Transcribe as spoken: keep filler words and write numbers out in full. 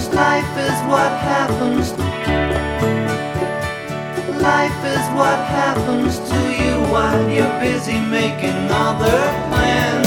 Life is what happens. Life is what happens to you while you're busy making other plans.